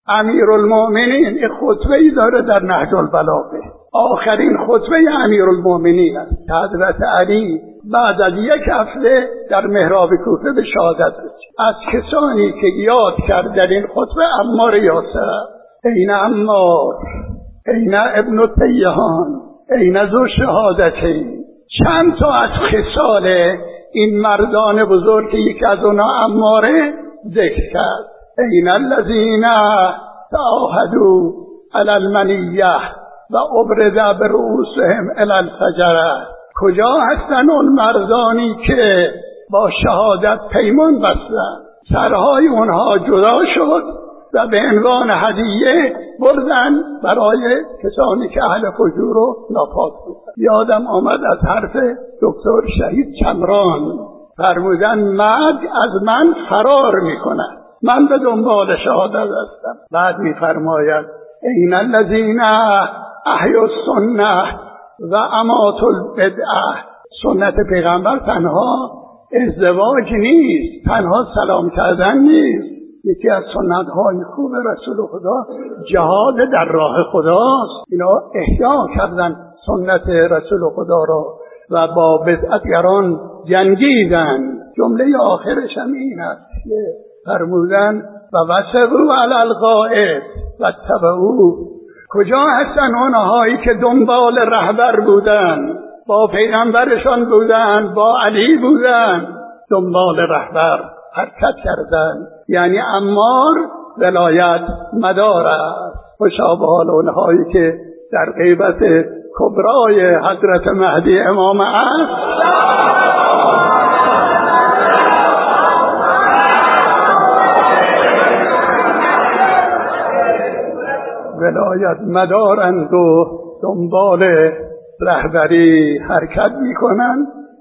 امیرالمؤمنین یک خطبه‌ای داره در نهج البلاغه، آخرین خطبه امیرالمؤمنین است. حضرت علی بعد از یک هفته در محراب کوفه به شهادت رسید. از کسانی که یاد کرد در این خطبه عمار یاسر، این عمار، این ابن تیهان، این ذو شهادتین. چند تا از خصال این مردان بزرگ که یکی از اونها عماره ذکر کرد. این الذین تعاهدوا علی المنیه و ابرز برؤوسهم الی الفجر. کجا هستن اون مردانی که با شهادت پیمان بستن، سرهای اونها جدا شد و به عنوان هدیه بردن برای کسانی که اهل فجور و ناپاک بودن. یادم آمد از حرف دکتر شهید چمران، فرمودن مرگ از من فرار میکنه، من به دنبال شهادت هستم. بعد میفرماید این الذین احیوا السنه و اماتوا البدعه. سنت پیغمبر تنها ازدواج نیست، تنها سلام کردن نیست. یکی از سنت‌های خوب رسول خدا جهاد در راه خداست. اینا احیا کردن سنت رسول خدا را و با بدعتگران جنگیدن. جمله آخرش هم این است که فرمودن و وثقوا علی القائد و اتبعوه. کجا هستن اونهایی که دنبال رهبر بودن، با پیغمبرشان بودن، با علی بودن، دنبال رهبر حرکت کردن؟ یعنی عمار ولایت مدار است. خوشا به حال اونهایی که در غیبت کبرای حضرت مهدی امام عصر ولایت مدارند و دنبال رهبری حرکت میکنند.